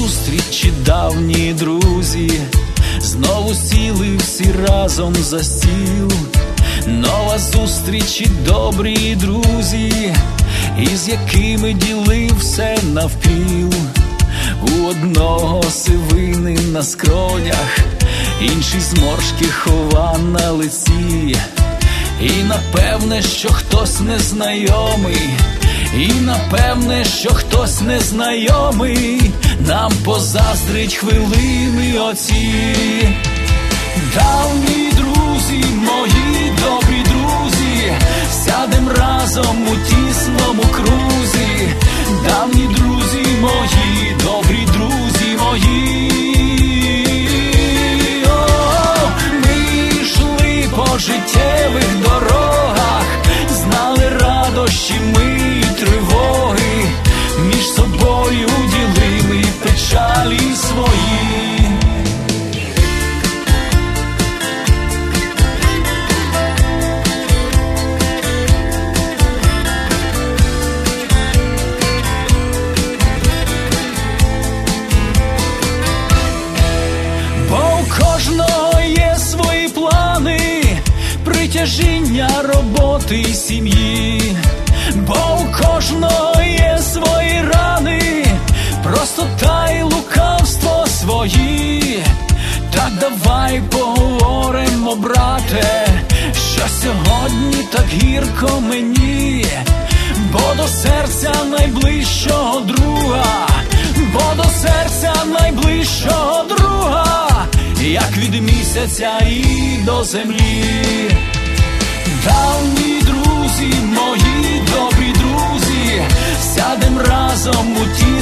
зустрічі давні друзі, знову сіли всі разом за стіл. Нова зустріч і добрі друзі, із якими ділив все навпіл. У одного сивини на скронях, інший зморшки хова на лиці. І напевне, що хтось незнайомий, і напевне, що хтось незнайомий нам позаздрить хвилини оці. Давні друзі, мої добрі друзі, сядем разом у тісному крузі. Давні друзі мої, добрі друзі мої. О, ми йшли по життєвих дорогах, знали радощі ми і тривоги, між собою ділили печалі свої. Притяжіння роботи і сім'ї, бо у кожного є свої рани, простота і лукавство свої. Так давай поговоримо, брате, що сьогодні так гірко мені, бо до серця найближчого друга, бо до серця найближчого друга, як від місяця і до землі. Давні друзі, мої добрі друзі, сядем разом у ті